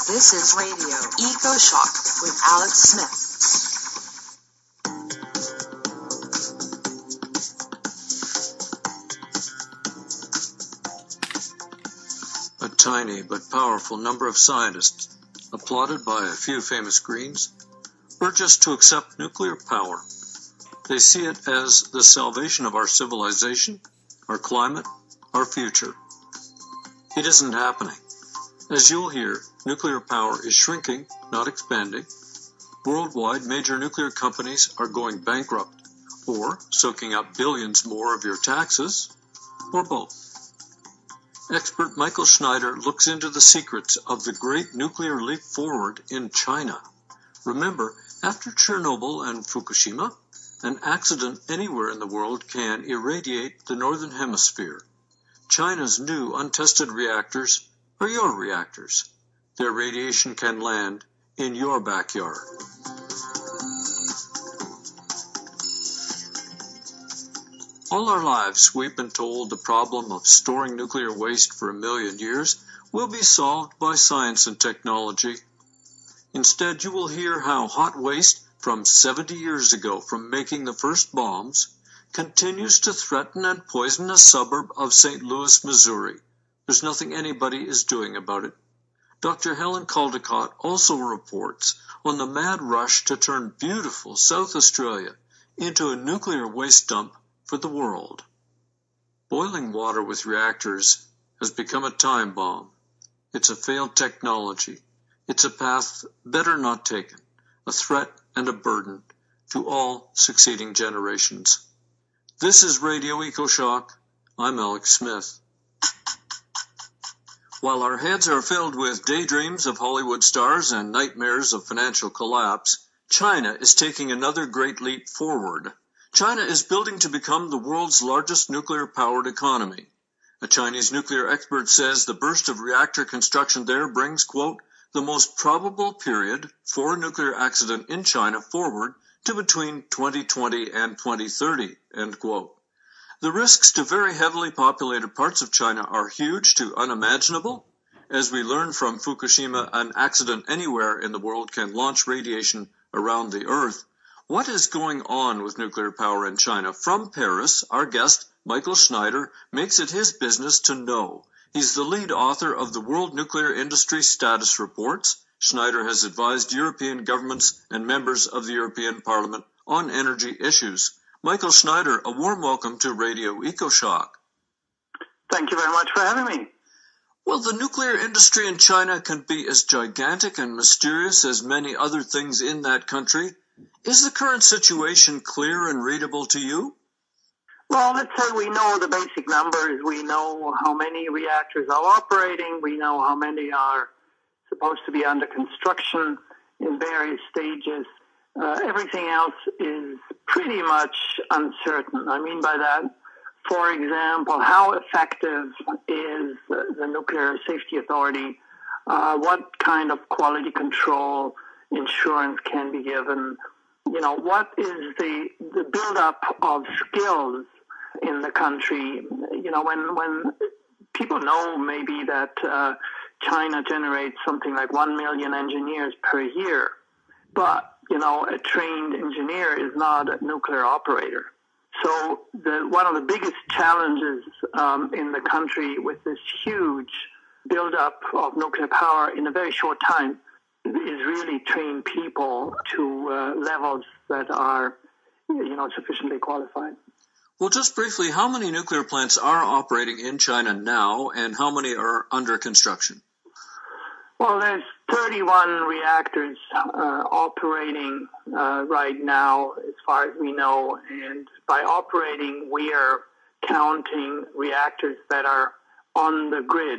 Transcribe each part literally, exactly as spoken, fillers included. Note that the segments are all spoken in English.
This is Radio Eco Shock with Alex Smith. A tiny but powerful number of scientists, applauded by a few famous Greens, urge us to accept nuclear power. They see it as the salvation of our civilization, our climate, our future. It isn't happening. As you'll hear, nuclear power is shrinking, not expanding. Worldwide, major nuclear companies are going bankrupt, or soaking up billions more of your taxes, or both. Expert Michael Schneider looks into the secrets of the great nuclear leap forward in China. Remember, after Chernobyl and Fukushima, an accident anywhere in the world can irradiate the northern hemisphere. China's new untested reactors are your reactors. Their radiation can land in your backyard. All our lives, we've been told the problem of storing nuclear waste for a million years will be solved by science and technology. Instead, you will hear how hot waste from seventy years ago from making the first bombs continues to threaten and poison a suburb of Saint Louis, Missouri. There's nothing anybody is doing about it. Doctor Helen Caldicott also reports on the mad rush to turn beautiful South Australia into a nuclear waste dump for the world. Boiling water with reactors has become a time bomb. It's a failed technology. It's a path better not taken, a threat and a burden to all succeeding generations. This is Radio EcoShock. I'm Alex Smith. While our heads are filled with daydreams of Hollywood stars and nightmares of financial collapse, China is taking another great leap forward. China is building to become the world's largest nuclear-powered economy. A Chinese nuclear expert says the burst of reactor construction there brings, quote, the most probable period for a nuclear accident in China forward to between twenty twenty and twenty thirty, end quote. The risks to very heavily populated parts of China are huge to unimaginable. As we learn from Fukushima, an accident anywhere in the world can launch radiation around the Earth. What is going on with nuclear power in China? From Paris, our guest, Michael Schneider, makes it his business to know. He's the lead author of the World Nuclear Industry Status Reports. Schneider has advised European governments and members of the European Parliament on energy issues. Michael Schneider, a warm welcome to Radio EcoShock. Thank you very much for having me. Well, the nuclear industry in China can be as gigantic and mysterious as many other things in that country. Is the current situation clear and readable to you? Well, let's say we know the basic numbers. We know how many reactors are operating. We know how many are supposed to be under construction in various stages. Uh, everything else is pretty much uncertain. I mean by that, for example, how effective is the Nuclear Safety Authority? Uh, what kind of quality control insurance can be given? You know, what is the, the buildup of skills in the country? You know, when, when people know maybe that uh, China generates something like one million engineers per year, but you know, a trained engineer is not a nuclear operator. So the, one of the biggest challenges um, in the country with this huge buildup of nuclear power in a very short time is really train people to uh, levels that are, you know, sufficiently qualified. Well, just briefly, how many nuclear plants are operating in China now, and how many are under construction? Well, there's thirty-one reactors uh, operating uh, right now, as far as we know. And by operating, we are counting reactors that are on the grid.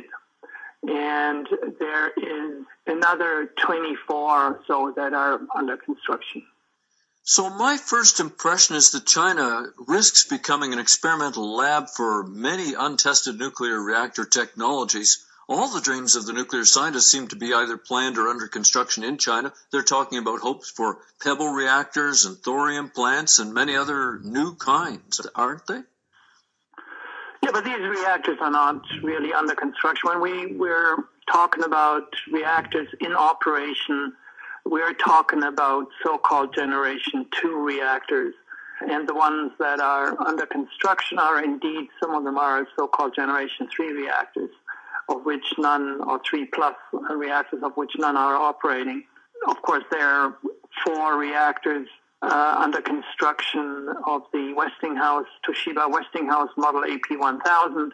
And there is another twenty-four or so that are under construction. So my first impression is that China risks becoming an experimental lab for many untested nuclear reactor technologies. All the dreams of the nuclear scientists seem to be either planned or under construction in China. They're talking about hopes for pebble reactors and thorium plants and many other new kinds, aren't they? Yeah, but these reactors are not really under construction. When we were talking about reactors in operation, we're talking about so-called Generation two reactors. And the ones that are under construction are indeed, some of them are so-called Generation three reactors, of which none, or three plus reactors, of which none are operating. Of course, there are four reactors uh, under construction of the Westinghouse, Toshiba Westinghouse Model A P one thousand,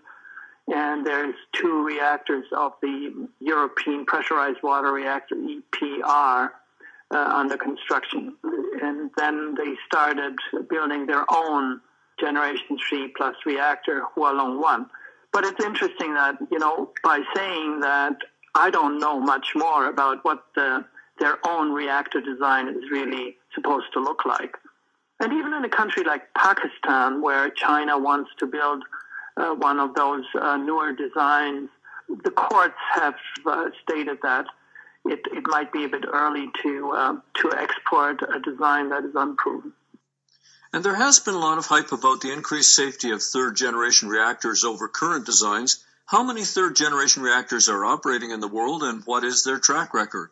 and there's two reactors of the European Pressurized Water Reactor, E P R, uh, under construction. And then they started building their own Generation three plus reactor, Hualong one. But it's interesting that, you know, by saying that I don't know much more about what the, their own reactor design is really supposed to look like. And even in a country like Pakistan, where China wants to build uh, one of those uh, newer designs, the courts have uh, stated that It, it might be a bit early to uh, to export a design that is unproven. And there has been a lot of hype about the increased safety of third-generation reactors over current designs. How many third-generation reactors are operating in the world, and what is their track record?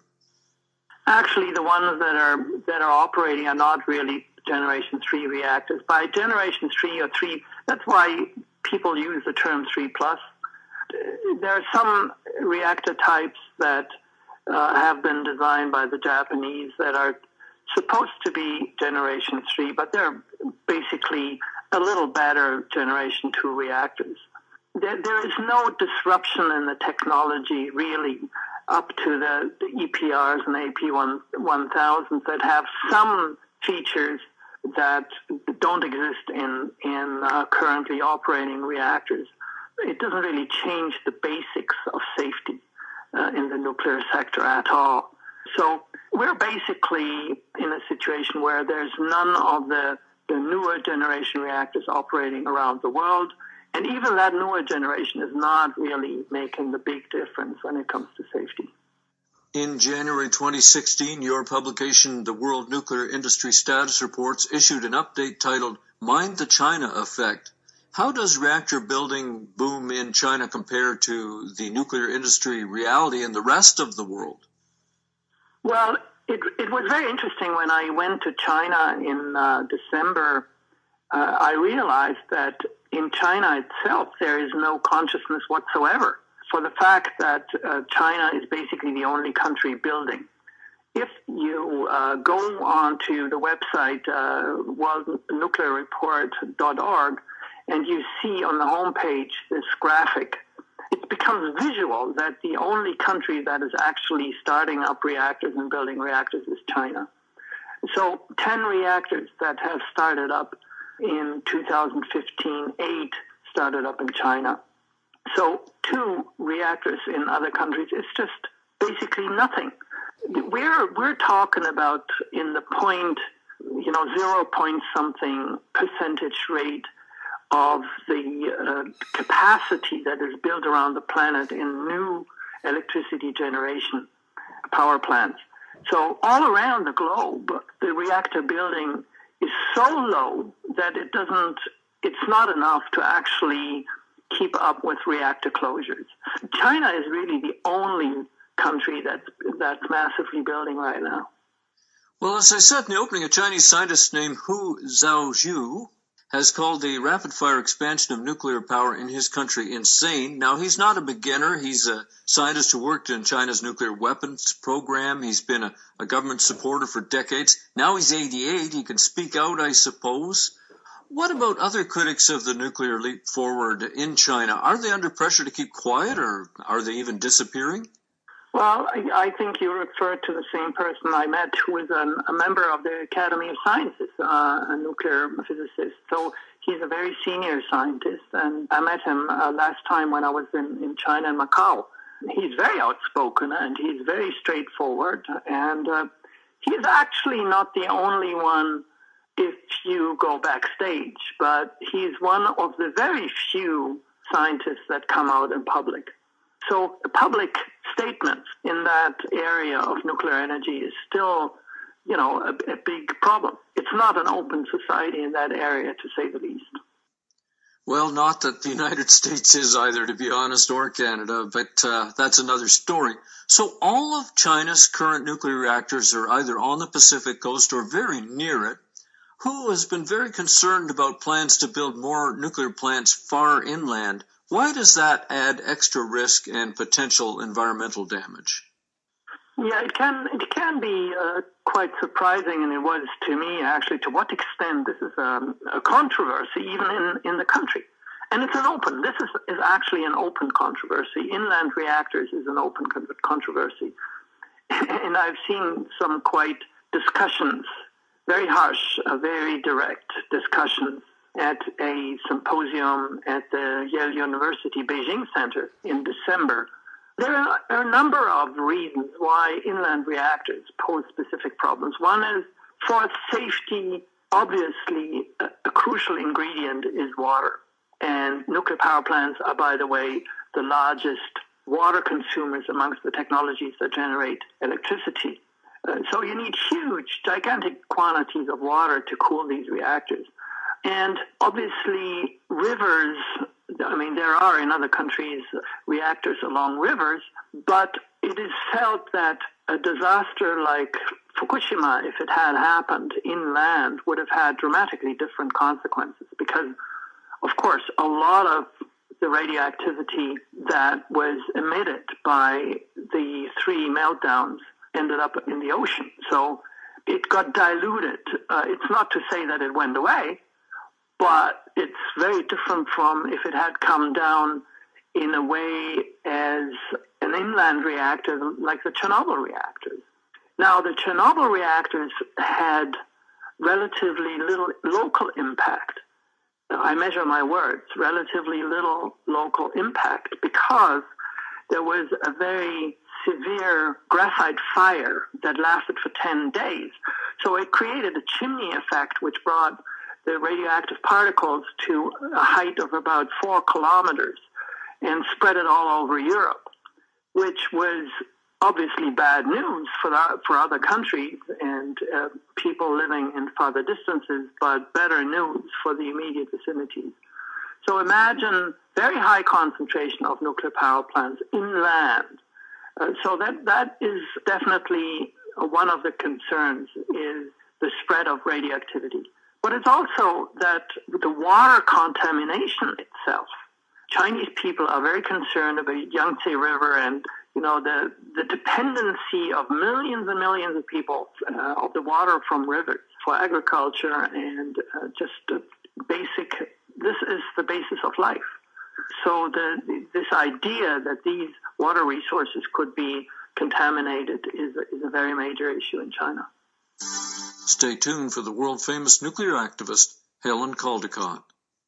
Actually, the ones that are that are operating are not really Generation three reactors. By Generation three or three, that's why people use the term three plus. There are some reactor types that Uh, have been designed by the Japanese that are supposed to be Generation three, but they're basically a little better Generation two reactors. There, there is no disruption in the technology really up to the, the E P Rs and A P one thousands that have some features that don't exist in, in uh, currently operating reactors. It doesn't really change the basics of safety Uh, in the nuclear sector at all. So we're basically in a situation where there's none of the, the newer generation reactors operating around the world, and even that newer generation is not really making the big difference when it comes to safety. In January twenty sixteen, your publication, The World Nuclear Industry Status Reports, issued an update titled Mind the China Effect. How does reactor building boom in China compare to the nuclear industry reality in the rest of the world? Well, it, it was very interesting when I went to China in uh, December. Uh, I realized that in China itself, there is no consciousness whatsoever for the fact that uh, China is basically the only country building. If you uh, go onto the website uh, world nuclear report dot org, and you see on the homepage this graphic, it becomes visual that the only country that is actually starting up reactors and building reactors is China. So ten reactors that have started up in two thousand fifteen, eight started up in China. So two reactors in other countries is just basically nothing. We're, we're talking about in the point, you know, zero point something percentage rate of the uh, capacity that is built around the planet in new electricity generation power plants. So all around the globe, the reactor building is so low that it doesn't, it's not enough to actually keep up with reactor closures. China is really the only country that's, that's massively building right now. Well, as I said in the opening, a Chinese scientist named Hu Zhaozhu has called the rapid-fire expansion of nuclear power in his country insane. Now, he's not a beginner. He's a scientist who worked in China's nuclear weapons program. He's been a, a government supporter for decades. Now he's eighty-eight. He can speak out, I suppose. What about other critics of the nuclear leap forward in China? Are they under pressure to keep quiet, or are they even disappearing? Well, I, I think you referred to the same person I met, who is an, a member of the Academy of Sciences, uh, a nuclear physicist. So he's a very senior scientist, and I met him uh, last time when I was in, in China and Macau. He's very outspoken, and he's very straightforward, and uh, he's actually not the only one if you go backstage, but he's one of the very few scientists that come out in public. So the public statements in that area of nuclear energy is still, you know, a, a big problem. It's not an open society in that area, to say the least. Well, not that the United States is either, to be honest, or Canada, but uh, that's another story. So all of China's current nuclear reactors are either on the Pacific coast or very near it. Who has been very concerned about plans to build more nuclear plants far inland? Why does that add extra risk and potential environmental damage? Yeah, it can it can be uh, quite surprising, and it was to me actually to what extent this is um, a controversy even in, in the country. And it's an open, this is, is actually an open controversy. Inland reactors is an open controversy. And I've seen some quite discussions, very harsh, uh, very direct discussions at a symposium at the Yale University Beijing Center in December. There are a number of reasons why inland reactors pose specific problems. One is for safety, obviously, a, a crucial ingredient is water. And nuclear power plants are, by the way, the largest water consumers amongst the technologies that generate electricity. Uh, so you need huge, gigantic quantities of water to cool these reactors. And obviously, rivers, I mean, there are in other countries reactors along rivers, but it is felt that a disaster like Fukushima, if it had happened inland, would have had dramatically different consequences because, of course, a lot of the radioactivity that was emitted by the three meltdowns ended up in the ocean. So it got diluted. Uh, it's not to say that it went away, but it's very different from if it had come down in a way as an inland reactor like the Chernobyl reactors. Now, the Chernobyl reactors had relatively little local impact. I measure my words, relatively little local impact because there was a very severe graphite fire that lasted for ten days. So it created a chimney effect which brought the radioactive particles to a height of about four kilometers and spread it all over Europe, which was obviously bad news for the, for other countries and uh, people living in farther distances, but better news for the immediate vicinities. So imagine very high concentration of nuclear power plants inland. Uh, so that that is definitely uh, one of the concerns is the spread of radioactivity. But it's also that the water contamination itself. Chinese people are very concerned about Yangtze River and, you know, the, the dependency of millions and millions of people uh, of the water from rivers for agriculture and uh, just uh, basic, this is the basis of life. So the, this idea that these water resources could be contaminated is, is a very major issue in China. Stay tuned for the world-famous nuclear activist, Helen Caldicott.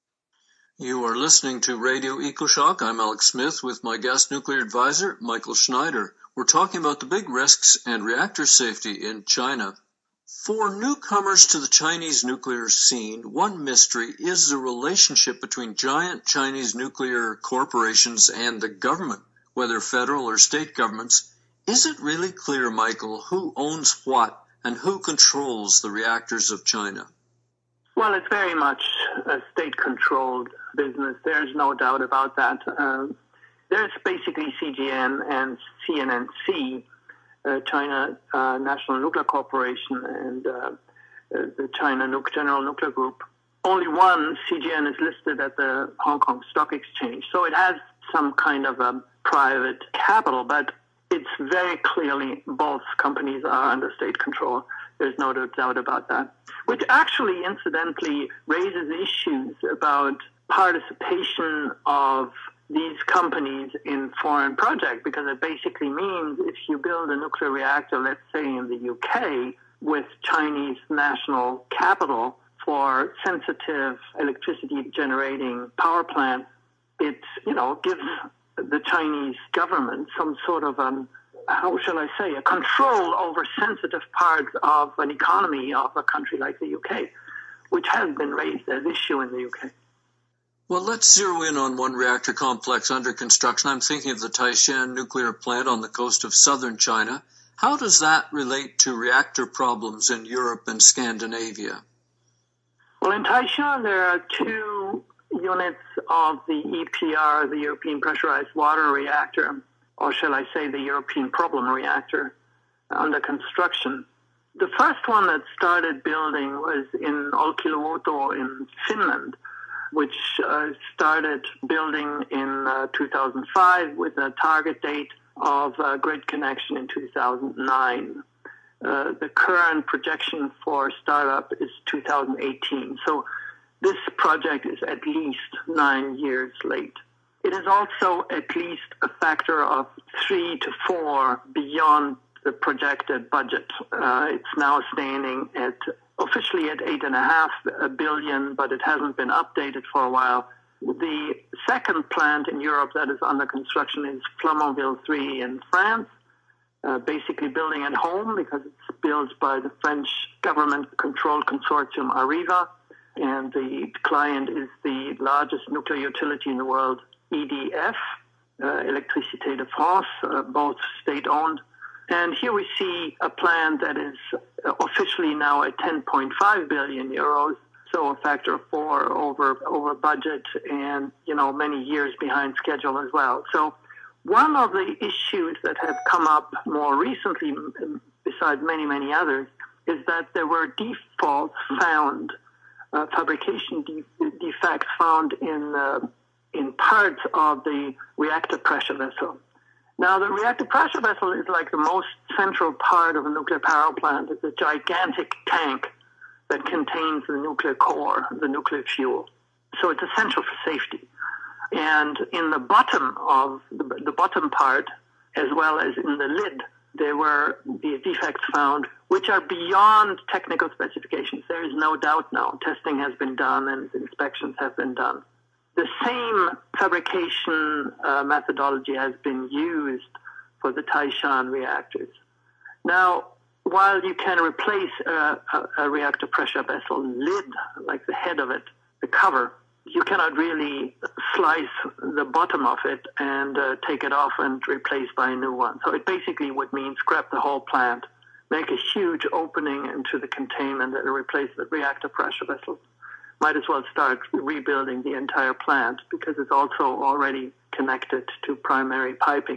You are listening to Radio EcoShock. I'm Alex Smith with my guest nuclear advisor, Michael Schneider. We're talking about the big risks and reactor safety in China. For newcomers to the Chinese nuclear scene, one mystery is the relationship between giant Chinese nuclear corporations and the government, whether federal or state governments. Is it really clear, Michael, who owns what and who controls the reactors of China? Well, it's very much a state-controlled business. There's no doubt about that. Uh, there's basically C G N and C N N C, uh, China uh, National Nuclear Corporation, and uh, uh, the China nu- General Nuclear Group. Only one, C G N, is listed at the Hong Kong Stock Exchange. So it has some kind of a private capital, but it's very clearly both companies are under state control. There's no doubt about that. Which actually, incidentally, raises issues about participation of these companies in foreign projects, because it basically means if you build a nuclear reactor, let's say in the U K, with Chinese national capital for sensitive electricity generating power plants, it, you know, gives the Chinese government some sort of um, how shall I say, a control over sensitive parts of an economy of a country like the U K, which has been raised as issue in the U K. Well, let's zero in on one reactor complex under construction. I'm thinking of the Taishan nuclear plant on the coast of southern China. How does that relate to reactor problems in Europe and Scandinavia? Well, in Taishan, there are two units of the E P R, the European Pressurized Water Reactor, or shall I say the European Problem Reactor, under construction. The first one that started building was in Olkiluoto in Finland, which uh, started building in uh, two thousand five with a target date of uh, grid connection in two thousand nine. Uh, the current projection for startup is two thousand eighteen. So this project is at least nine years late. It is also at least a factor of three to four beyond the projected budget. Uh, it's now standing at officially at eight and a half billion, but it hasn't been updated for a while. The second plant in Europe that is under construction is Flamanville three in France, uh, basically building at home because it's built by the French government-controlled consortium Areva, and the client is the largest nuclear utility in the world, E D F, uh, Électricité de France, uh, both state-owned. And here we see a plant that is officially now at ten point five billion euros, so a factor of four over over budget, and you know many years behind schedule as well. So one of the issues that have come up more recently, besides many many others, is that there were defaults found, uh, fabrication de- defects found in uh, in parts of the reactor pressure vessel. Now, the reactor pressure vessel is like the most central part of a nuclear power plant. It's a gigantic tank that contains the nuclear core, the nuclear fuel. So it's essential for safety. And in the bottom of the, the bottom part, as well as in the lid, there were the defects found, which are beyond technical specifications. There is no doubt now. Testing has been done and inspections have been done. The same fabrication uh, methodology has been used for the Taishan reactors. Now, while you can replace a, a, a reactor pressure vessel lid, like the head of it, the cover, you cannot really slice the bottom of it and uh, take it off and replace by a new one. So it basically would mean scrap the whole plant, make a huge opening into the containment and replace the reactor pressure vessel. Might as well start rebuilding the entire plant because it's also already connected to primary piping.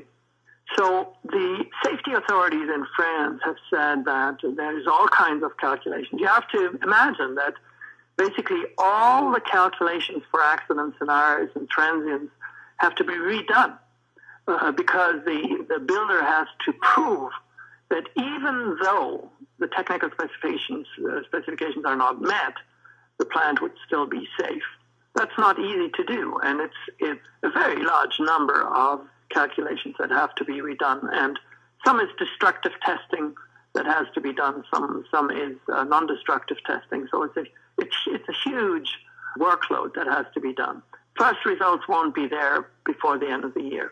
So the safety authorities in France have said that there's all kinds of calculations. You have to imagine that basically all the calculations for accident scenarios and transients have to be redone uh, because the, the builder has to prove that even though the technical specifications, uh, specifications are not met, the plant would still be safe. That's not easy to do, and it's it's a very large number of calculations that have to be redone. And some is destructive testing that has to be done. Some some is uh, non-destructive testing. So it's a it's it's a huge workload that has to be done. First results won't be there before the end of the year.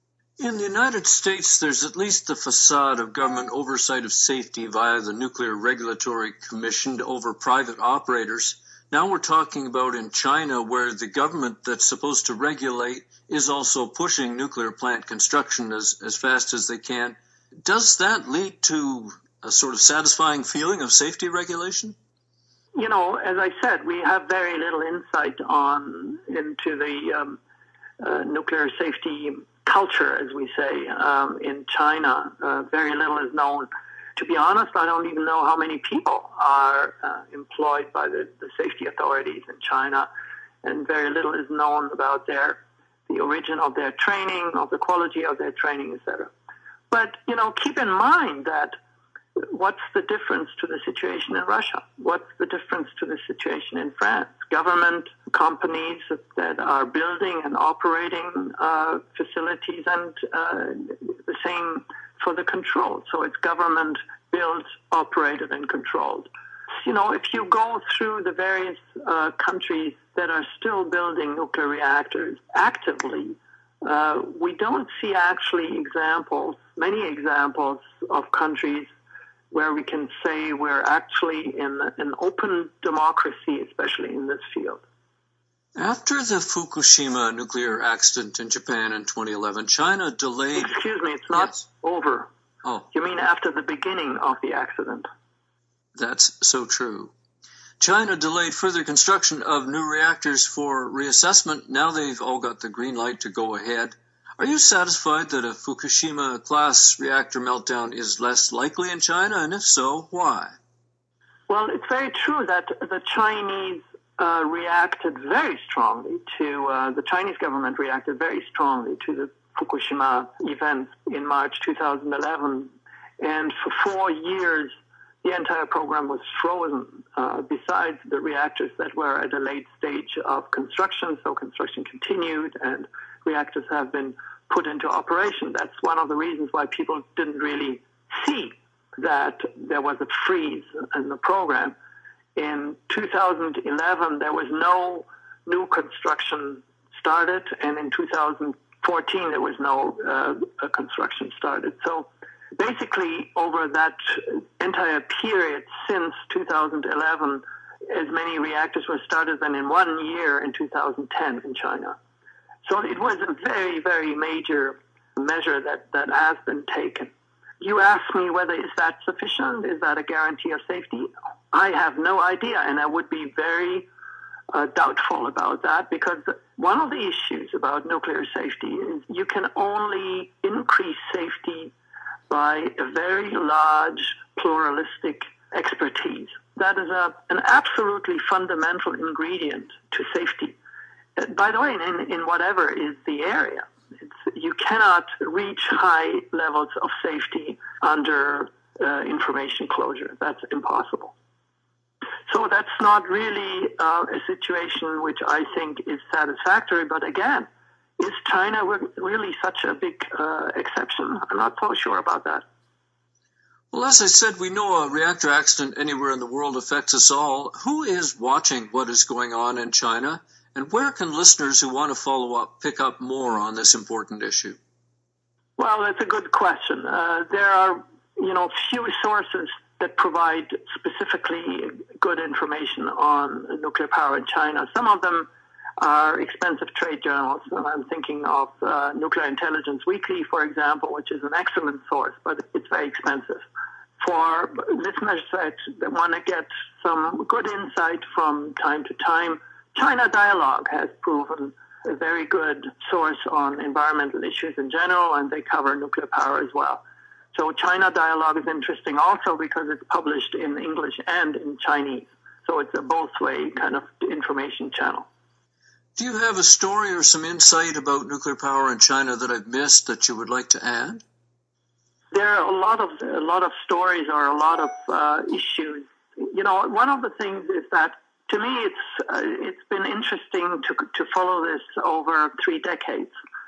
In the United States, there's at least the facade of government oversight of safety via the Nuclear Regulatory Commission over private operators. Now we're talking about in China, where the government that's supposed to regulate is also pushing nuclear plant construction as, as fast as they can. Does that lead to a sort of satisfying feeling of safety regulation? You know, as I said, we have very little insight on into the um, uh, nuclear safety culture, as we say, um, in China. Uh, very little is known. To be honest, I don't even know how many people are uh, employed by the, the safety authorities in China, and very little is known about their the origin of their training, of the quality of their training, et cetera. But, you know, keep in mind that what's the difference to the situation in Russia? What's the difference to the situation in France? Government companies that are building and operating uh, facilities, and uh, the same for the control. So it's government built, operated, and controlled. You know, if you go through the various uh, countries that are still building nuclear reactors actively, uh, we don't see actually examples, many examples of countries where we can say we're actually in an open democracy, especially in this field. After the Fukushima nuclear accident in Japan in twenty eleven, China delayed... Excuse me, it's not yes. over. Oh. You mean after the beginning of the accident? That's so true. China delayed further construction of new reactors for reassessment. Now they've all got the green light to go ahead. Are you satisfied that a Fukushima-class reactor meltdown is less likely in China, and if so, why? Well, it's very true that the Chinese uh, reacted very strongly to, uh, the Chinese government reacted very strongly to the Fukushima events in March two thousand eleven. And for four years, the entire program was frozen, uh, besides the reactors that were at a late stage of construction. So construction continued and reactors have been put into operation. That's one of the reasons why people didn't really see that there was a freeze in the program. In two thousand eleven, there was no new construction started, and in two thousand fourteen, there was no uh, construction started. So basically, over that entire period since two thousand eleven, as many reactors were started than in one year in two thousand ten in China. So it was a very, very major measure that, that has been taken. You ask me whether is that sufficient? Is that a guarantee of safety? I have no idea, and I would be very uh, doubtful about that, because one of the issues about nuclear safety is you can only increase safety by a very large pluralistic expertise. That is a, an absolutely fundamental ingredient to safety. Uh, by the way, in, in whatever is the area, it's, you cannot reach high levels of safety under uh, information closure. That's impossible. So that's not really uh, a situation which I think is satisfactory. But again, is China really such a big uh, exception? I'm not so sure about that. Well, as I said, we know a reactor accident anywhere in the world affects us all. Who is watching what is going on in China? And where can listeners who want to follow up pick up more on this important issue? Well, that's a good question. Uh, there are, you know, few sources that provide specifically good information on nuclear power in China. Some of them are expensive trade journals, and I'm thinking of uh, Nuclear Intelligence Weekly, for example, which is an excellent source, but it's very expensive. For listeners that, that want to get some good insight from time to time, China Dialogue has proven a very good source on environmental issues in general, and they cover nuclear power as well. So China Dialogue is interesting also because it's published in English and in Chinese. So it's a both-way kind of information channel. Do you have a story or some insight about nuclear power in China that I've missed that you would like to add? There are a lot of a lot of stories or a lot of uh, issues. You know, one of the things is that to me it's uh, it's been interesting to to follow this over three decades.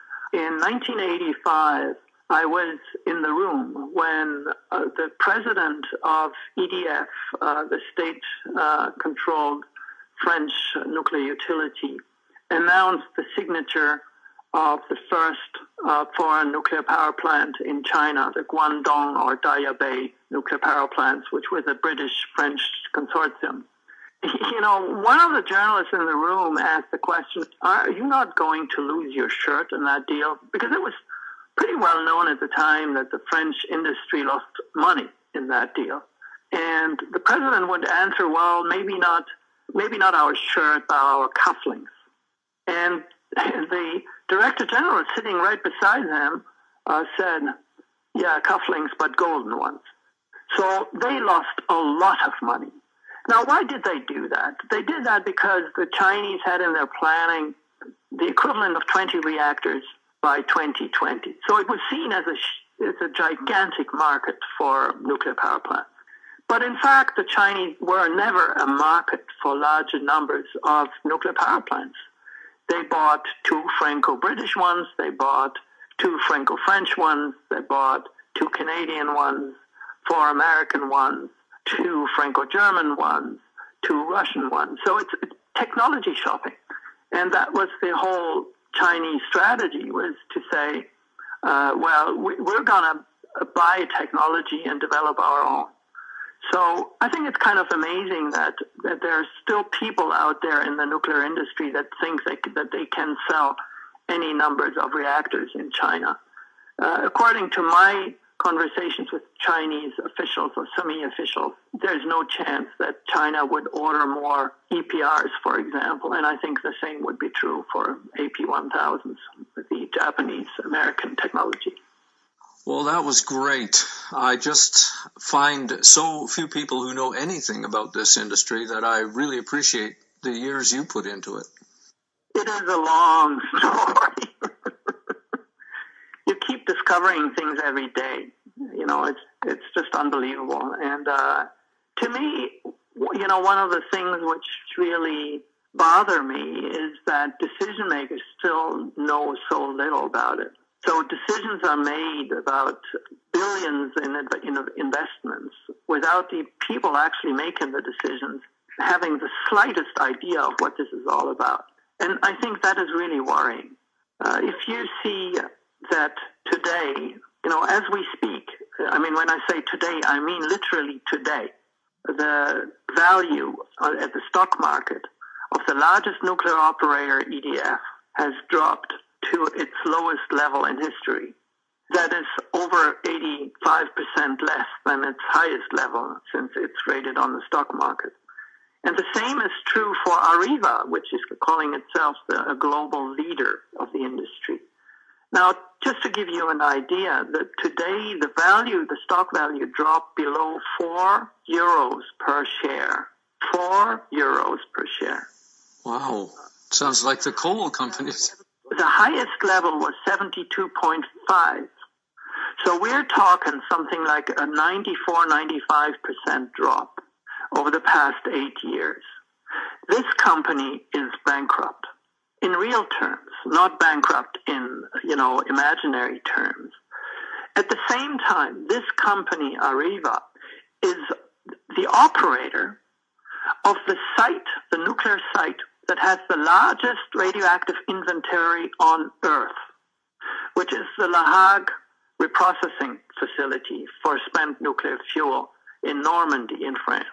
In nineteen eighty-five, I was in the room when uh, the president of E D F, uh, the state-controlled uh, French nuclear utility, announced the signature of the first uh, foreign nuclear power plant in China, the Guangdong or Daya Bay nuclear power plants, which was a British-French consortium. You know, one of the journalists in the room asked the question, are you not going to lose your shirt in that deal? Because it was pretty well known at the time that the French industry lost money in that deal. And the president would answer, well, maybe not, maybe not our shirt, but our cufflinks. And the director general sitting right beside him uh, said, yeah, cufflinks, but golden ones. So they lost a lot of money. Now, why did they do that? They did that because the Chinese had in their planning the equivalent of twenty reactors by twenty twenty. So it was seen as a, as a gigantic market for nuclear power plants. But in fact, the Chinese were never a market for larger numbers of nuclear power plants. They bought two Franco-British ones, they bought two Franco-French ones, they bought two Canadian ones, four American ones, two Franco-German ones, two Russian ones. So it's, it's technology shopping. And that was the whole Chinese strategy, was to say, uh, well, we, we're going to buy technology and develop our own. So I think it's kind of amazing that, that there are still people out there in the nuclear industry that think they, that they can sell any numbers of reactors in China. Uh, according to my conversations with Chinese officials or semi-officials, there's no chance that China would order more E P Rs, for example. And I think the same would be true for A P one thousands, the Japanese-American technology. Well, that was great. I just find so few people who know anything about this industry that I really appreciate the years you put into it. It is a long story. You keep discovering things every day. You know, it's it's just unbelievable. And uh, to me, you know, one of the things which really bother me is that decision makers still know so little about it. So decisions are made about billions in, in investments without the people actually making the decisions having the slightest idea of what this is all about. And I think that is really worrying. Uh, if you see that today, you know, as we speak, I mean, when I say today, I mean literally today, the value at the stock market of the largest nuclear operator, E D F, has dropped to its lowest level in history. That is over eighty-five percent less than its highest level since it's traded on the stock market. And the same is true for Areva, which is calling itself the, a global leader of the industry. Now, just to give you an idea, that today the value, the stock value dropped below four euros per share. Four euros per share. Wow. Sounds like the coal companies. The highest level was seventy-two point five. So we're talking something like a ninety-four, ninety-five percent drop over the past eight years. This company is bankrupt in real terms, not bankrupt in, you know, imaginary terms. At the same time, this company, Areva, is the operator of the site, the nuclear site, that has the largest radioactive inventory on Earth, which is the La Hague reprocessing facility for spent nuclear fuel in Normandy in France.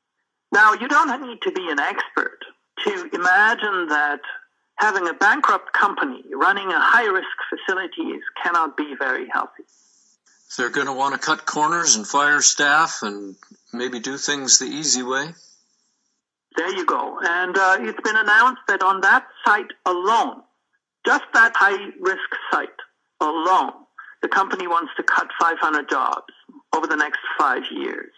Now, you don't need to be an expert to imagine that having a bankrupt company running a high-risk facility cannot be very healthy. They're going to want to cut corners and fire staff and maybe do things the easy way. There you go. And uh, it's been announced that on that site alone, just that high-risk site alone, the company wants to cut five hundred jobs over the next five years.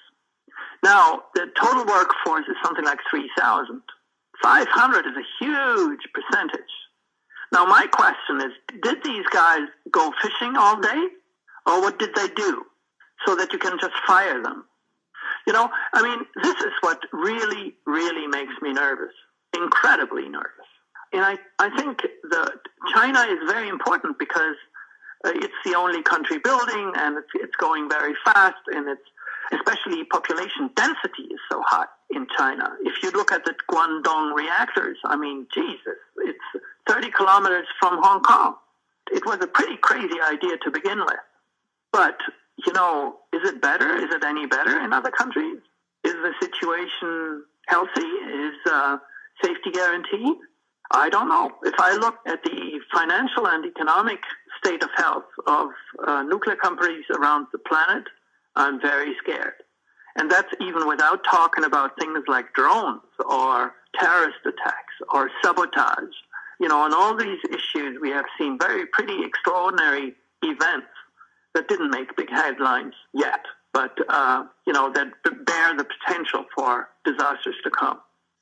Now, the total workforce is something like three thousand. five hundred is a huge percentage. Now, my question is, did these guys go fishing all day? Or what did they do so that you can just fire them? You know, I mean, this is what really, really makes me nervous, incredibly nervous. And I, I think that China is very important because uh, it's the only country building and it's, it's going very fast, and it's especially population density is so high in China. If you look at the Guangdong reactors, I mean, Jesus, it's thirty kilometers from Hong Kong. It was a pretty crazy idea to begin with. But you know, is it better? Is it any better in other countries? Is the situation healthy? Is uh, safety guaranteed? I don't know. If I look at the financial and economic state of health of uh, nuclear companies around the planet, I'm very scared. And that's even without talking about things like drones or terrorist attacks or sabotage. You know, on all these issues, we have seen very pretty extraordinary events that didn't make big headlines yet, but, uh, you know, that bear the potential for disasters to come.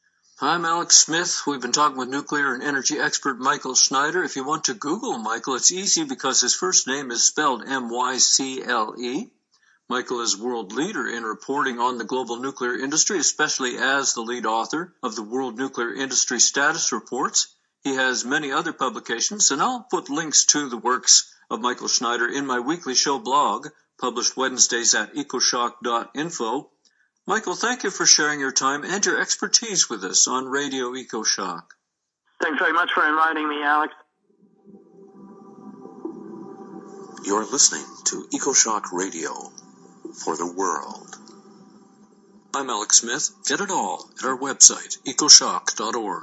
I'm Alex Smith. We've been talking with nuclear and energy expert Michael Schneider. If you want to Google Michael, it's easy because his first name is spelled M Y C L E. Michael is world leader in reporting on the global nuclear industry, especially as the lead author of the World Nuclear Industry Status Reports. He has many other publications, and I'll put links to the works of Michael Schneider in my weekly show blog, published Wednesdays at ecoshock dot info. Michael, thank you for sharing your time and your expertise with us on Radio EcoShock. Thanks very much for inviting me, Alex. You're listening to EcoShock Radio for the world. I'm Alex Smith. Get it all at our website, ecoshock dot org.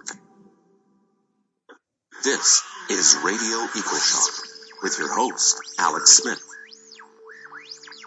This is Radio EcoShock with your host, Alex Smith.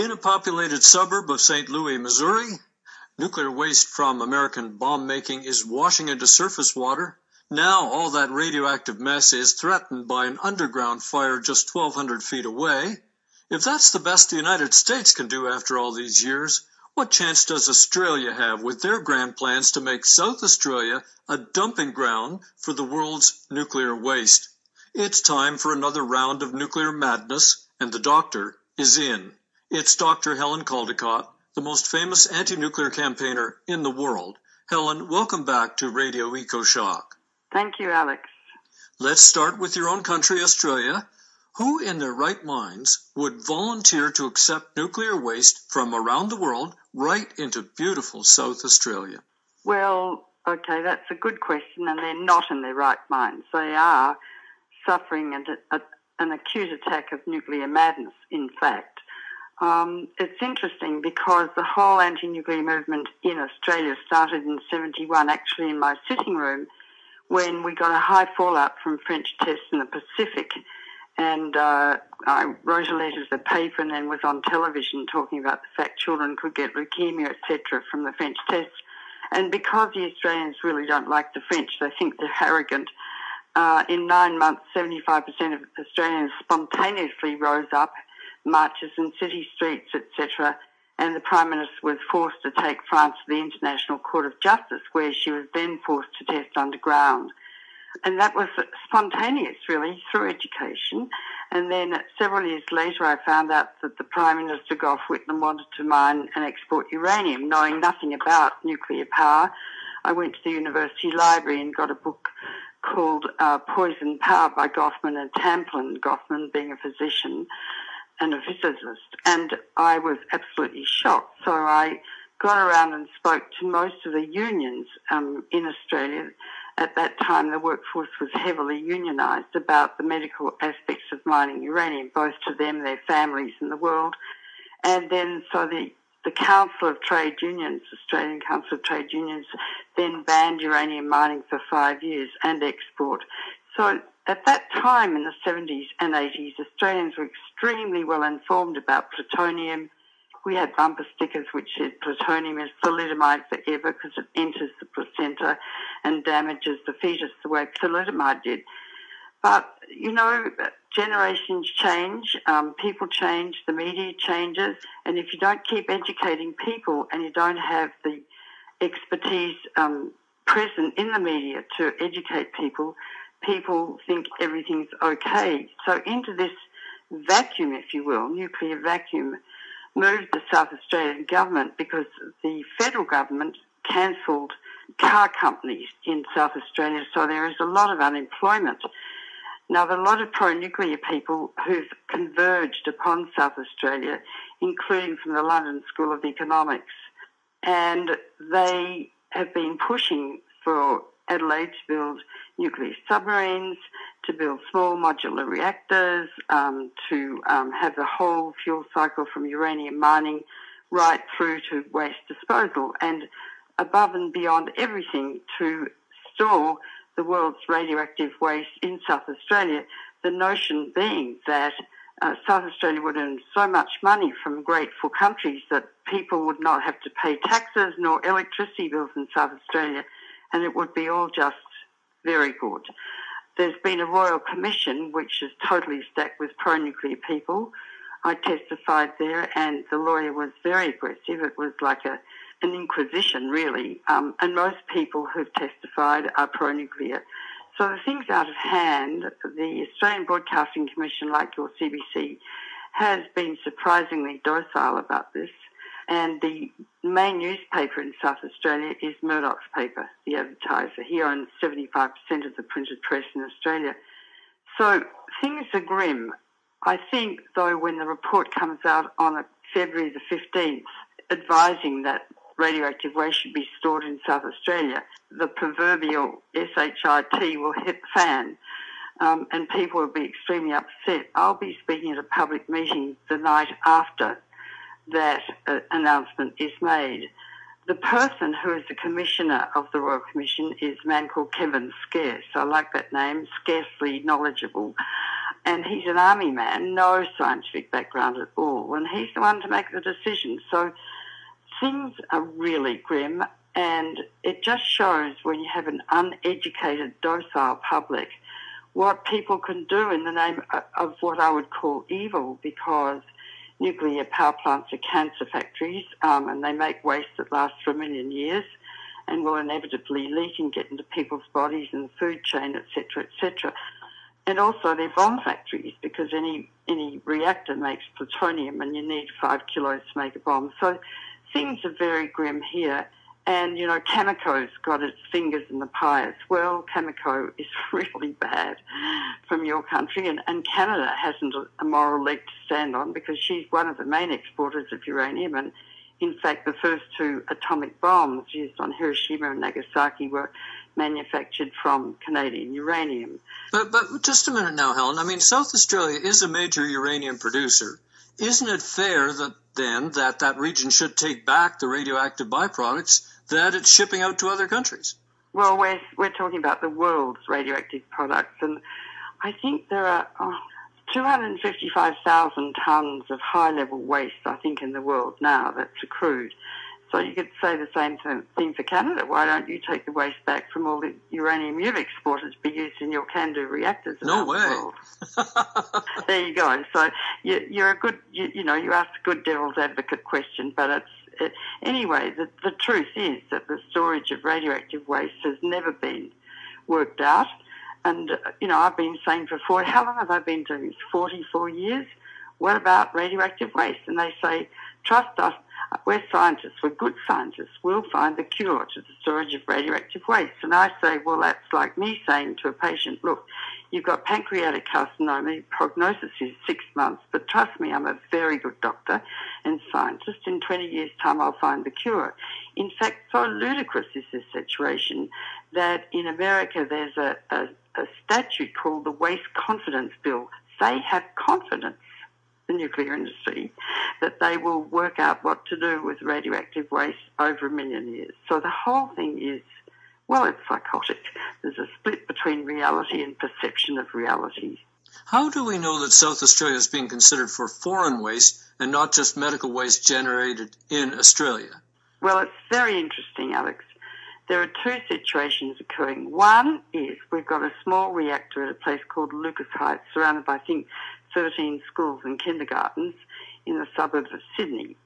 In a populated suburb of Saint Louis, Missouri, nuclear waste from American bomb making is washing into surface water. Now all that radioactive mess is threatened by an underground fire just twelve hundred feet away. If that's the best the United States can do after all these years, what chance does Australia have with their grand plans to make South Australia a dumping ground for the world's nuclear waste? It's time for another round of nuclear madness, and the doctor is in. It's Doctor Helen Caldicott, the most famous anti-nuclear campaigner in the world. Helen, welcome back to Radio EcoShock. Thank you, Alex. Let's start with your own country, Australia. Who in their right minds would volunteer to accept nuclear waste from around the world right into beautiful South Australia? Well, okay, that's a good question, and they're not in their right minds. They are suffering an, a, an acute attack of nuclear madness, in fact. Um, it's interesting because the whole anti-nuclear movement in Australia started in seventy-one, actually in my sitting room, when we got a high fallout from French tests in the Pacific. And uh, I wrote a letter to the paper and then was on television talking about the fact children could get leukemia, et cetera, from the French tests. And because the Australians really don't like the French, they think they're arrogant, uh, in nine months, seventy-five percent of Australians spontaneously rose up, marches in city streets, et cetera, and the Prime Minister was forced to take France to the International Court of Justice, where she was then forced to test underground. And that was spontaneous, really, through education. And then several years later, I found out that the Prime Minister, Gough Whitlam, wanted to mine and export uranium, knowing nothing about nuclear power. I went to the University Library and got a book called uh, Poison Power by Goffman and Tamplin, Goffman being a physician and a physicist. And I was absolutely shocked. So I got around and spoke to most of the unions um, in Australia. At that time, the workforce was heavily unionised about the medical aspects of mining uranium, both to them, their families, and the world. And then, so the, the Council of Trade Unions, Australian Council of Trade Unions, then banned uranium mining for five years and export. So at that time in the seventies and eighties, Australians were extremely well informed about plutonium. We had bumper stickers which said plutonium is thalidomide forever because it enters the placenta and damages the fetus the way thalidomide did. But, you know, generations change, um, people change, the media changes, and if you don't keep educating people and you don't have the expertise um, present in the media to educate people, people think everything's okay. So into this vacuum, if you will, nuclear vacuum, moved the South Australian government because the federal government cancelled car companies in South Australia, so there is a lot of unemployment. Now, there are a lot of pro-nuclear people who've converged upon South Australia, including from the London School of Economics, and they have been pushing for Adelaide to build nuclear submarines, to build small modular reactors, um, to um, have the whole fuel cycle from uranium mining right through to waste disposal, and above and beyond everything to store the world's radioactive waste in South Australia, the notion being that uh, South Australia would earn so much money from grateful countries that people would not have to pay taxes nor electricity bills in South Australia, and it would be all just very good. There's been a Royal Commission which is totally stacked with pro-nuclear people. I testified there and the lawyer was very aggressive. It was like a an inquisition, really, um, and most people who've testified are pro-nuclear. So the thing's out of hand. The Australian Broadcasting Commission, like your C B C, has been surprisingly docile about this. And the main newspaper in South Australia is Murdoch's paper, The Advertiser. He owns seventy-five percent of the printed press in Australia. So things are grim. I think, though, when the report comes out on February the fifteenth, advising that radioactive waste should be stored in South Australia, the proverbial S H I T will hit the fan. Um, and people will be extremely upset. I'll be speaking at a public meeting the night after that uh, announcement is made. The person who is the commissioner of the Royal Commission is a man called Kevin Scarce. I like that name, scarcely knowledgeable. and he's an army man, no scientific background at all, and he's the one to make the decision. So things are really grim, and it just shows when you have an uneducated, docile public what people can do in the name of what I would call evil, because nuclear power plants are cancer factories, um, and they make waste that lasts for a million years and will inevitably leak and get into people's bodies and the food chain, et cetera, et cetera. And also they're bomb factories, because any any reactor makes plutonium and you need five kilos to make a bomb. So things are very grim here. And, you know, Cameco's got its fingers in the pie as well. Cameco is really bad from your country, and, and Canada hasn't a, a moral leg to stand on, because she's one of the main exporters of uranium. And, in fact, the first two atomic bombs used on Hiroshima and Nagasaki were manufactured from Canadian uranium. But, but just a minute now, Helen. I mean, South Australia is a major uranium producer. Isn't it fair that then that that region should take back the radioactive byproducts that it's shipping out to other countries? Well, we're, we're talking about the world's radioactive products, and I think there are oh, two hundred fifty-five thousand tonnes of high-level waste, I think, in the world now that's accrued. So you could say the same thing for Canada. Why don't you take the waste back from all the uranium you've exported to be used in your CANDU reactors around no way. the world? There you go. So you, you're a good, you, you know, you asked a good devil's advocate question, but it's, it, anyway, the, the truth is that the storage of radioactive waste has never been worked out. And, uh, you know, I've been saying for four, how long have I been doing this? forty-four years? What about radioactive waste? And they say, trust us, we're scientists, we're good scientists, we'll find the cure to the storage of radioactive waste. And I say, well, that's like me saying to a patient, look, you've got pancreatic carcinoma, your prognosis is six months, but trust me, I'm a very good doctor and scientist. In twenty years' time, I'll find the cure. In fact, so ludicrous is this situation that in America there's a, a, a statute called the Waste Confidence Bill. They have confidence, the nuclear industry, that they will work out what to do with radioactive waste over a million years. So the whole thing is, well, it's psychotic. There's a split between reality and perception of reality. How do we know that South Australia is being considered for foreign waste and not just medical waste generated in Australia? Well, it's very interesting, Alex. There are two situations occurring. One is we've got a small reactor at a place called Lucas Heights, surrounded by, I think, thirteen schools and kindergartens in the suburbs of Sydney.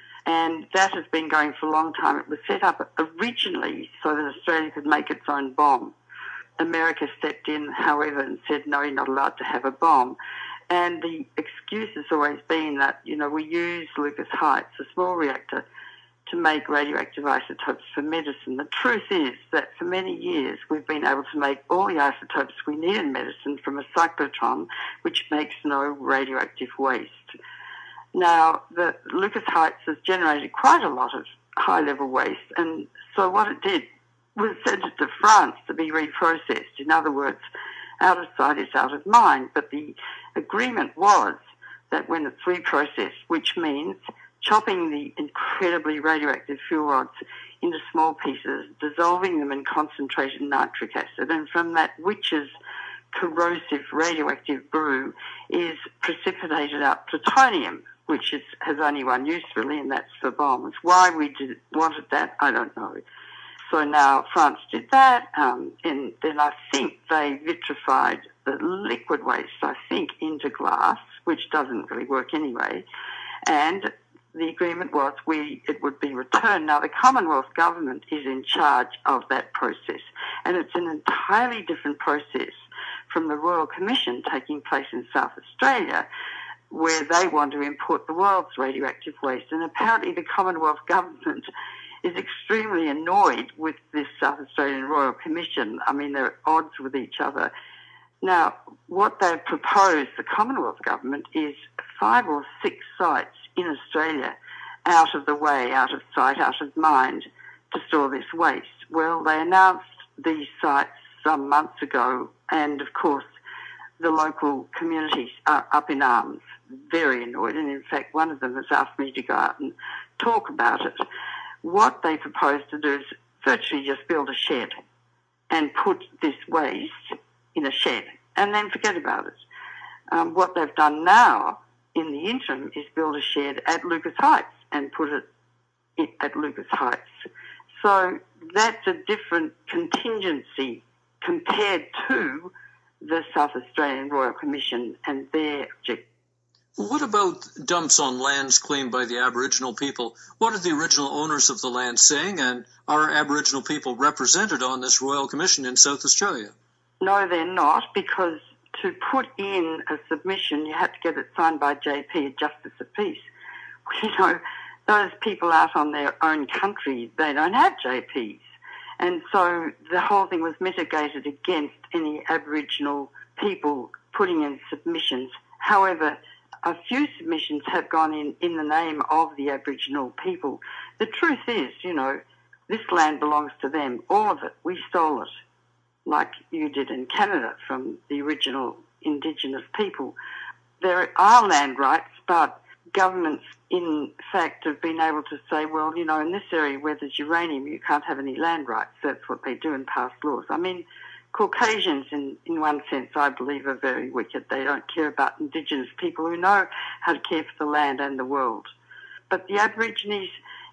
And that has been going for a long time. It was set up originally so that Australia could make its own bomb. America stepped in, however, and said, no, you're not allowed to have a bomb. And the excuse has always been that, you know, we use Lucas Heights, a small reactor, to make radioactive isotopes for medicine. The truth is that for many years we've been able to make all the isotopes we need in medicine from a cyclotron, which makes no radioactive waste. Now, the Lucas Heights has generated quite a lot of high-level waste, and so what it did was send it to France to be reprocessed. In other words, out of sight is out of mind. But the agreement was that when it's reprocessed, which means chopping the incredibly radioactive fuel rods into small pieces, dissolving them in concentrated nitric acid, and from that witch's corrosive radioactive brew is precipitated out plutonium, which is, has only one use really, and that's for bombs. Why we did, wanted that, I don't know. So now France did that, um, and then I think they vitrified the liquid waste, I think, into glass, which doesn't really work anyway, and the agreement was we it would be returned. Now, the Commonwealth government is in charge of that process, and it's an entirely different process from the Royal Commission taking place in South Australia, where they want to import the world's radioactive waste. And apparently the Commonwealth government is extremely annoyed with this South Australian Royal Commission. I mean, they're at odds with each other. Now, what they've proposed, the Commonwealth government, is five or six sites in Australia out of the way, out of sight, out of mind, to store this waste. Well, they announced these sites some months ago, and of course the local communities are up in arms, very annoyed, and in fact one of them has asked me to go out and talk about it. What they propose to do is virtually just build a shed and put this waste in a shed and then forget about it. Um, what they've done now in the interim is build a shed at Lucas Heights and put it at Lucas Heights. So that's a different contingency compared to the South Australian Royal Commission and their objective. What about dumps on lands claimed by the Aboriginal people? What are the original owners of the land saying, and are Aboriginal people represented on this Royal Commission in South Australia? No, they're not, because to put in a submission, you have to get it signed by J P, a Justice of Peace. You know, those people out on their own country, they don't have J Ps. And so the whole thing was mitigated against any Aboriginal people putting in submissions. However, a few submissions have gone in in the name of the Aboriginal people. The truth is, you know, this land belongs to them, all of it. We stole it, like you did in Canada from the original Indigenous people. There are land rights, but governments, in fact, have been able to say, well, you know, in this area where there's uranium, you can't have any land rights. That's what they do and pass laws. I mean, Caucasians, in, in one sense, I believe, are very wicked. They don't care about Indigenous people who know how to care for the land and the world. But the Aborigines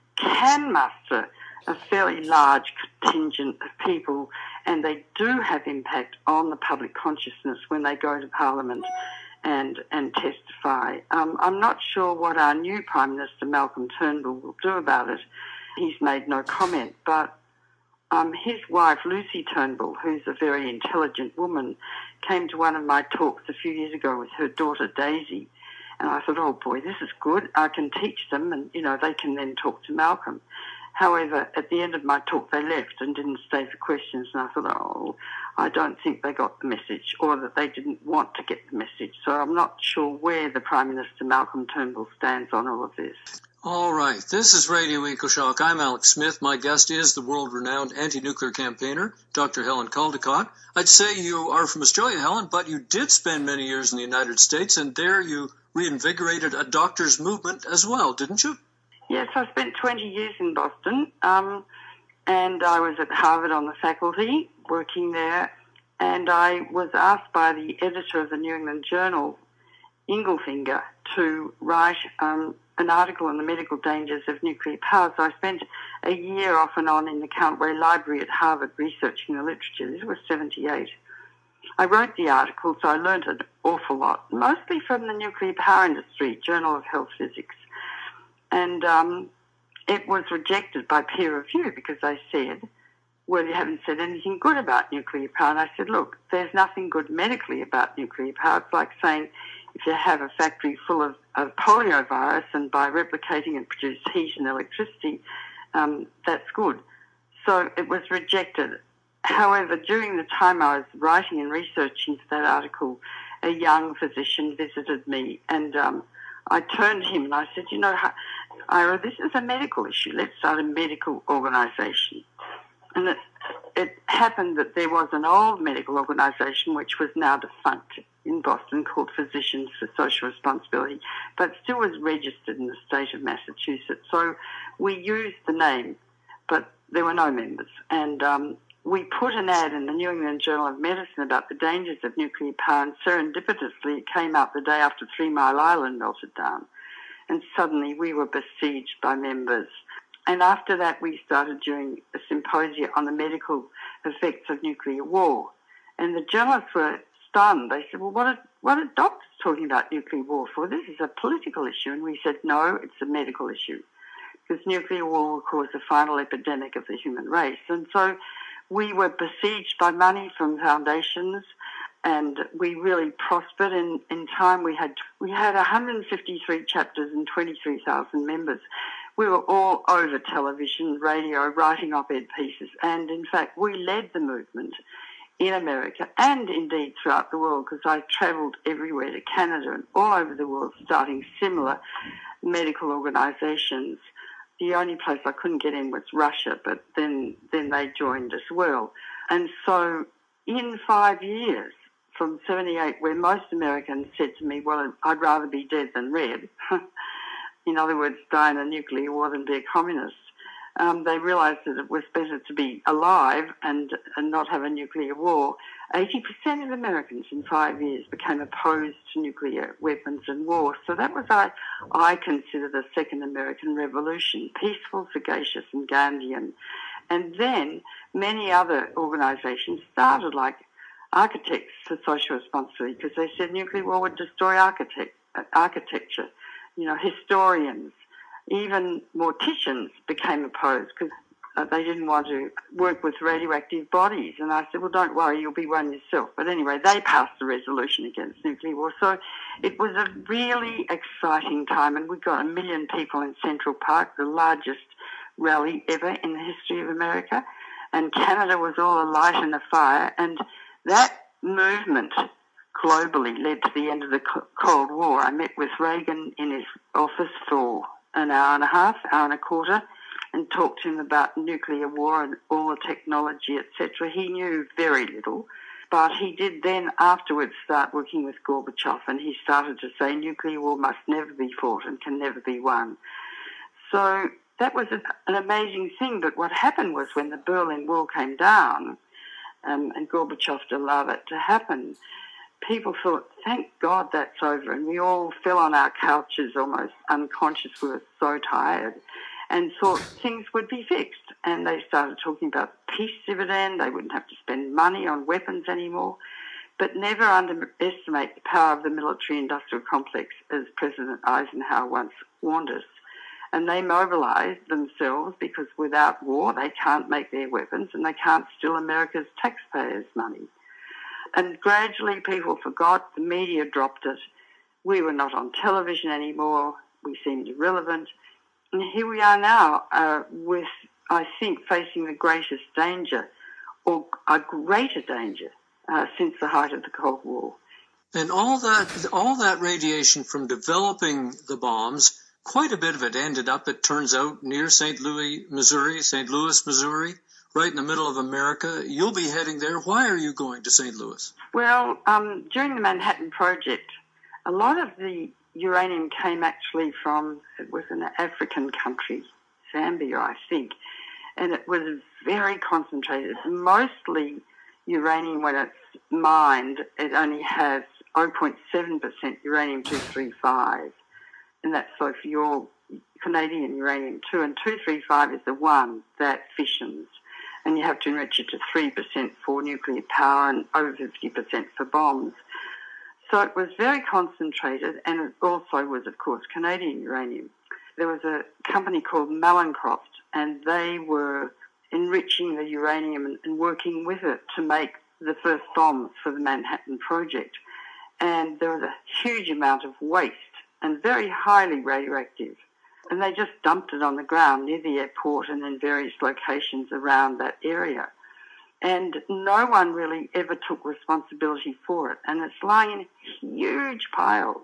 can muster a fairly large contingent of people, and they do have impact on the public consciousness when they go to Parliament and and testify. Um, I'm not sure what our new Prime Minister, Malcolm Turnbull, will do about it. He's made no comment, but um, his wife, Lucy Turnbull, who's a very intelligent woman, came to one of my talks a few years ago with her daughter, Daisy, and I thought, oh boy, this is good. I can teach them, and, you know, they can then talk to Malcolm. However, at the end of my talk, they left and didn't stay for questions, and I thought, oh, I don't think they got the message, or that they didn't want to get the message. So I'm not sure where the Prime Minister, Malcolm Turnbull, stands on all of this. All right. This is Radio EcoShock. I'm Alex Smith. My guest is the world-renowned anti-nuclear campaigner, Doctor Helen Caldicott. I'd say you are from Australia, Helen, but you did spend many years in the United States, and there you reinvigorated a doctors' movement as well, didn't you? Yes, I spent twenty years in Boston, um, and I was at Harvard on the faculty, working there, and I was asked by the editor of the New England Journal, Inglefinger, to write um, an article on the medical dangers of nuclear power. So I spent a year off and on in the Countway Library at Harvard researching the literature. This was seventy-eight. I wrote the article, so I learned an awful lot, mostly from the nuclear power industry, Journal of Health Physics. And um, it was rejected by peer review because they said, well, you haven't said anything good about nuclear power. And I said, look, there's nothing good medically about nuclear power. It's like saying if you have a factory full of, of poliovirus and by replicating it produce heat and electricity, um, that's good. So it was rejected. However, during the time I was writing and researching for that article, a young physician visited me, and um, I turned to him and I said, you know, Ira, this is a medical issue. Let's start a medical organisation. And it, it happened that there was an old medical organisation which was now defunct in Boston called Physicians for Social Responsibility, but still was registered in the state of Massachusetts. So we used the name, but there were no members. And um, we put an ad in the New England Journal of Medicine about the dangers of nuclear power, and serendipitously it came out the day after Three Mile Island melted down. And suddenly we were besieged by members. And after that, we started doing a symposium on the medical effects of nuclear war. And the journalists were stunned. They said, well, what are, what are doctors talking about nuclear war for? This is a political issue. And we said, no, it's a medical issue, because nuclear war will cause the final epidemic of the human race. And so we were besieged by money from foundations, and we really prospered. In, in time, we had we had one hundred fifty-three chapters and twenty-three thousand members. We were all over television, radio, writing op-ed pieces, and in fact, we led the movement in America and indeed throughout the world, because I travelled everywhere to Canada and all over the world, starting similar medical organisations. The only place I couldn't get in was Russia, but then, then they joined as well. And so in five years, from seventy-eight, where most Americans said to me, well, I'd rather be dead than red, in other words, die in a nuclear war than be a communist, um, they realised that it was better to be alive and, and not have a nuclear war. eighty percent of Americans in five years became opposed to nuclear weapons and war. So that was, I, I consider, the Second American Revolution, peaceful, sagacious and Gandhian. And then many other organisations started, like Architects for Social Responsibility, because they said nuclear war would destroy architect, architecture. You know, historians, even morticians became opposed because uh, they didn't want to work with radioactive bodies. And I said, well, don't worry, you'll be one yourself. But anyway, they passed a resolution against nuclear war. So it was a really exciting time, and we got a million people in Central Park, the largest rally ever in the history of America. And Canada was all alight and afire. And that movement globally led to the end of the Cold War. I met with Reagan in his office for an hour and a half, hour and a quarter, and talked to him about nuclear war and all the technology, et cetera. He knew very little, but he did then afterwards start working with Gorbachev, and he started to say nuclear war must never be fought and can never be won. So that was a, an amazing thing, but what happened was when the Berlin Wall came down, um, and Gorbachev allowed it to happen, people thought, thank God that's over, and we all fell on our couches almost unconscious. We were so tired and thought things would be fixed. And they started talking about the peace dividend. They wouldn't have to spend money on weapons anymore. But never underestimate the power of the military-industrial complex, as President Eisenhower once warned us. And they mobilised themselves because without war they can't make their weapons and they can't steal America's taxpayers' money. And gradually people forgot, the media dropped it. We were not on television anymore. We seemed irrelevant. And here we are now uh, with, I think, facing the greatest danger, or a greater danger, uh, since the height of the Cold War. And all that, all that radiation from developing the bombs, quite a bit of it ended up, it turns out, near Saint Louis, Missouri, Saint Louis, Missouri, right in the middle of America. You'll be heading there. Why are you going to Saint Louis? Well, um, during the Manhattan Project, a lot of the uranium came actually from, it was an African country, Zambia, I think, and it was very concentrated. Mostly uranium, when it's mined, it only has zero point seven percent uranium two thirty-five, and that's so for your Canadian uranium two, and two thirty-five is the one that fissions. And you have to enrich it to three percent for nuclear power and over fifty percent for bombs. So it was very concentrated, and it also was, of course, Canadian uranium. There was a company called Mallincroft, and they were enriching the uranium and, and working with it to make the first bombs for the Manhattan Project. And there was a huge amount of waste and very highly radioactive. And they just dumped it on the ground near the airport and in various locations around that area. And no one really ever took responsibility for it. And it's lying in huge piles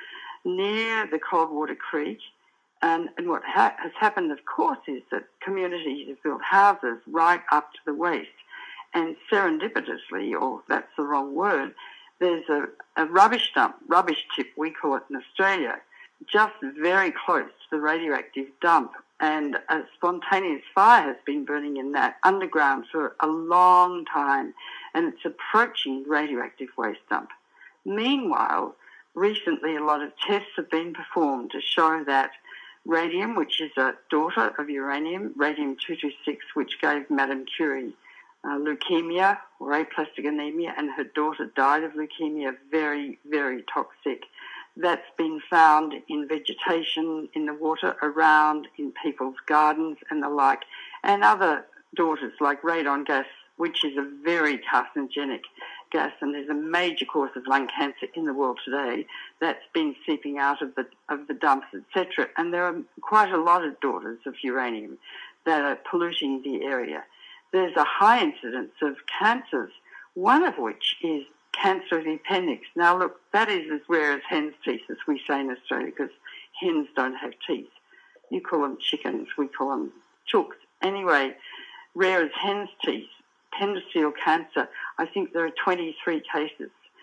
near the Coldwater Creek. And, and what ha- has happened, of course, is that communities have built houses right up to the waste. And serendipitously, or that's the wrong word, there's a, a rubbish dump, rubbish tip, we call it in Australia, just very close to the radioactive dump, and a spontaneous fire has been burning in that underground for a long time, and it's approaching radioactive waste dump. Meanwhile, recently a lot of tests have been performed to show that radium, which is a daughter of uranium, radium two twenty-six, which gave Madame Curie uh, leukemia or aplastic anemia, and her daughter died of leukemia, very, very toxic. That's been found in vegetation, in the water around, in people's gardens and the like, and other daughters like radon gas, which is a very carcinogenic gas, and there's a major cause of lung cancer in the world today that's been seeping out of the of the dumps, et cetera. And there are quite a lot of daughters of uranium that are polluting the area. There's a high incidence of cancers, one of which is cancer of the appendix. Now, look, that is as rare as hen's teeth, as we say in Australia, because hens don't have teeth. You call them chickens, we call them chooks. Anyway, rare as hen's teeth, appendiceal cancer, I think there are twenty-three cases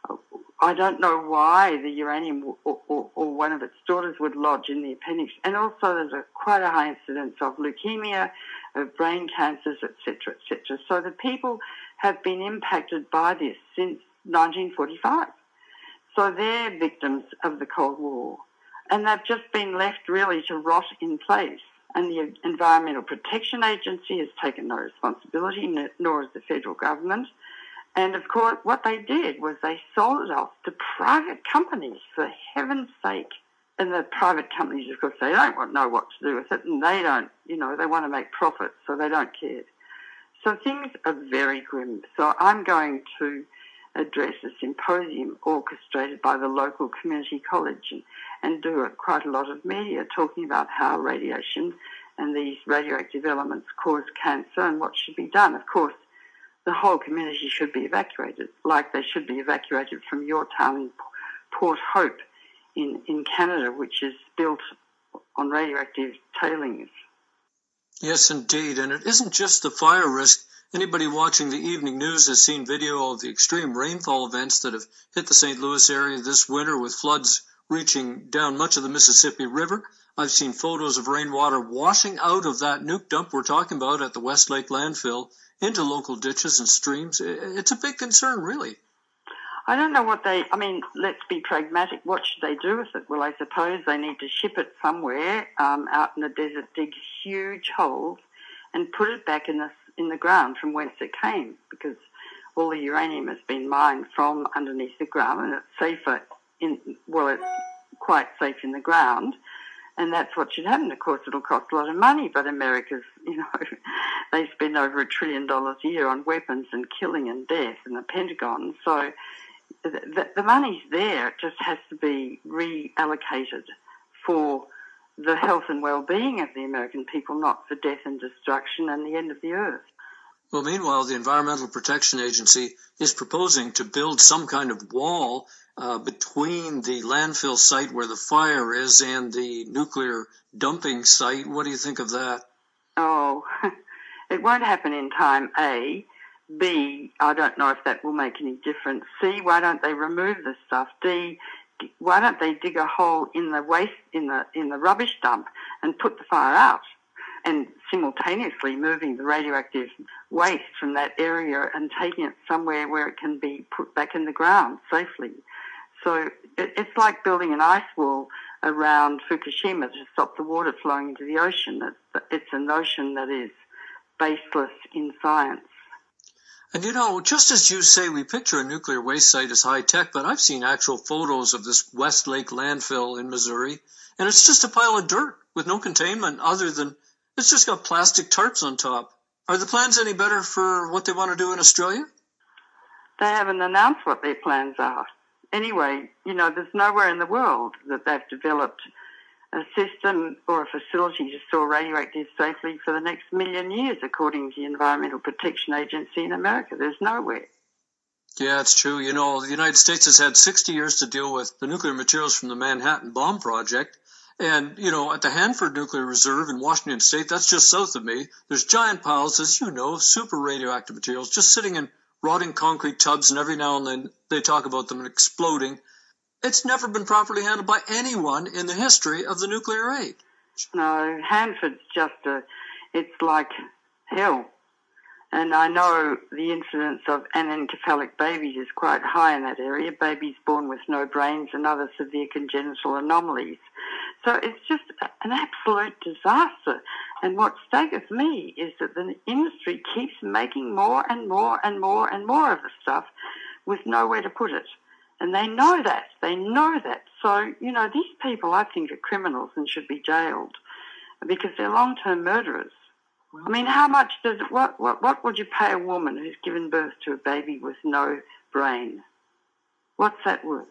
I don't know why the uranium or, or, or one of its daughters would lodge in the appendix. And also there's a, quite a high incidence of leukemia, of brain cancers, et cetera, et cetera. So the people have been impacted by this since nineteen forty-five. So they're victims of the Cold War. And they've just been left really to rot in place. And the Environmental Protection Agency has taken no responsibility, nor has the federal government. And, of course, what they did was they sold it off to private companies, for heaven's sake. And the private companies, of course, they don't want, know what to do with it, and they don't, you know, they want to make profits, so they don't care. So things are very grim. So I'm going to address a symposium orchestrated by the local community college and, and do a, quite a lot of media talking about how radiation and these radioactive elements cause cancer and what should be done. Of course, the whole community should be evacuated, like they should be evacuated from your town in Port Hope in, in Canada, which is built on radioactive tailings. Yes, indeed. And it isn't just the fire risk. Anybody watching the evening news has seen video of the extreme rainfall events that have hit the Saint Louis area this winter, with floods reaching down much of the Mississippi River. I've seen photos of rainwater washing out of that nuke dump we're talking about at the Westlake landfill into local ditches and streams. It's a big concern, really. I don't know what they, I mean, let's be pragmatic. What should they do with it? Well, I suppose they need to ship it somewhere um, out in the desert, dig huge holes and put it back in the, in the ground from whence it came, because all the uranium has been mined from underneath the ground, and it's safer in, well, it's quite safe in the ground. And that's what should happen. Of course, it'll cost a lot of money, but America's, you know, they spend over a trillion dollars a year on weapons and killing and death in the Pentagon. So the, the money's there. It just has to be reallocated for the health and well-being of the American people, not for death and destruction and the end of the earth. Well, meanwhile, the Environmental Protection Agency is proposing to build some kind of wall Uh, between the landfill site where the fire is and the nuclear dumping site. What do you think of that? Oh, it won't happen in time, A. B, I don't know if that will make any difference. C, why don't they remove the stuff? D, why don't they dig a hole in the waste, in the, in the rubbish dump and put the fire out, and simultaneously moving the radioactive waste from that area and taking it somewhere where it can be put back in the ground safely. So it's like building an ice wall around Fukushima to stop the water flowing into the ocean. It's a notion that is baseless in science. And you know, just as you say, we picture a nuclear waste site as high-tech, but I've seen actual photos of this Westlake landfill in Missouri, and it's just a pile of dirt with no containment other than it's just got plastic tarps on top. Are the plans any better for what they want to do in Australia? They haven't announced what their plans are. Anyway, you know, there's nowhere in the world that they've developed a system or a facility to store radioactive safely for the next million years, according to the Environmental Protection Agency in America. There's nowhere. Yeah, it's true. You know, the United States has had sixty years to deal with the nuclear materials from the Manhattan Bomb Project. And, you know, at the Hanford Nuclear Reserve in Washington State, that's just south of me, there's giant piles, as you know, of super radioactive materials just sitting in rotting concrete tubs, and every now and then they talk about them exploding. It's never been properly handled by anyone in the history of the nuclear age. No, Hanford's just a, it's like hell. And I know the incidence of anencephalic babies is quite high in that area, babies born with no brains and other severe congenital anomalies. So it's just an absolute disaster. And what staggers me is that the industry keeps making more and more and more and more of the stuff with nowhere to put it. And they know that. They know that. So, you know, these people, I think, are criminals and should be jailed because they're long-term murderers. I mean, how much does it, what, what, what would you pay a woman who's given birth to a baby with no brain? What's that worth?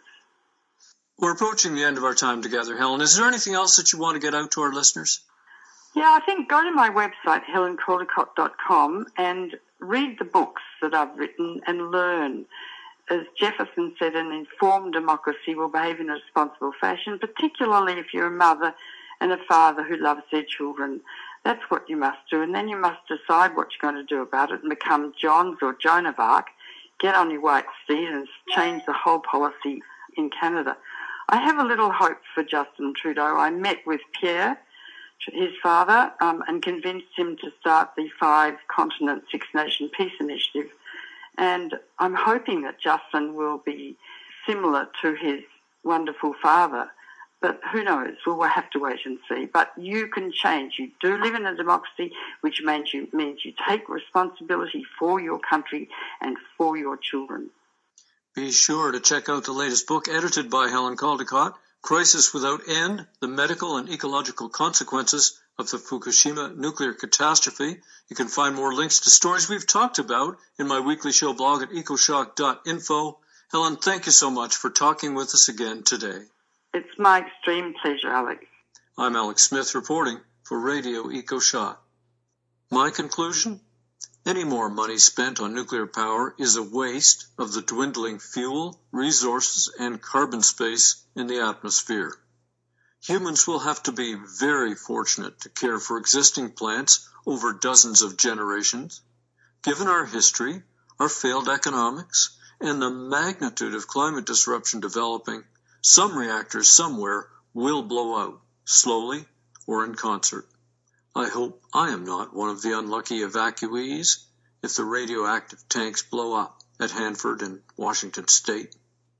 We're approaching the end of our time together, Helen. Is there anything else that you want to get out to our listeners? Yeah, I think go to my website, helen caldicott dot com, and read the books that I've written and learn. As Jefferson said, an informed democracy will behave in a responsible fashion, particularly if you're a mother and a father who loves their children. That's what you must do, and then you must decide what you're going to do about it and become Johns or Joan of Arc get on your white steed and change the whole policy in Canada. I have a little hope for Justin Trudeau. I met with Pierre, his father, um, and convinced him to start the Five Continent, Six Nation Peace Initiative. And I'm hoping that Justin will be similar to his wonderful father. But who knows? We'll have to wait and see. But you can change. You do live in a democracy, which means you, means you take responsibility for your country and for your children. Be sure to check out the latest book edited by Helen Caldicott, Crisis Without End, The Medical and Ecological Consequences of the Fukushima Nuclear Catastrophe. You can find more links to stories we've talked about in my weekly show blog at ecoshock dot info. Helen, thank you so much for talking with us again today. It's my extreme pleasure, Alex. I'm Alex Smith reporting for Radio EcoShock. My conclusion? Any more money spent on nuclear power is a waste of the dwindling fuel, resources, and carbon space in the atmosphere. Humans will have to be very fortunate to care for existing plants over dozens of generations. Given our history, our failed economics, and the magnitude of climate disruption developing, some reactors somewhere will blow out, slowly or in concert. I hope I am not one of the unlucky evacuees if the radioactive tanks blow up at Hanford and Washington State.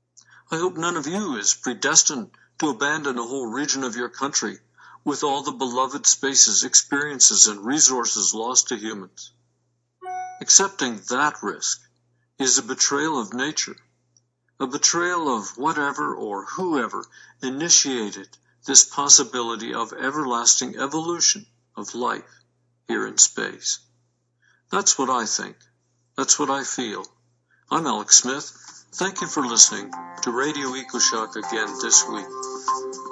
I hope none of you is predestined to abandon a whole region of your country with all the beloved spaces, experiences, and resources lost to humans. Accepting that risk is a betrayal of nature, a betrayal of whatever or whoever initiated this possibility of everlasting evolution of life here in space. That's what I think. That's what I feel. I'm Alex Smith. Thank you for listening to Radio EcoShock again this week.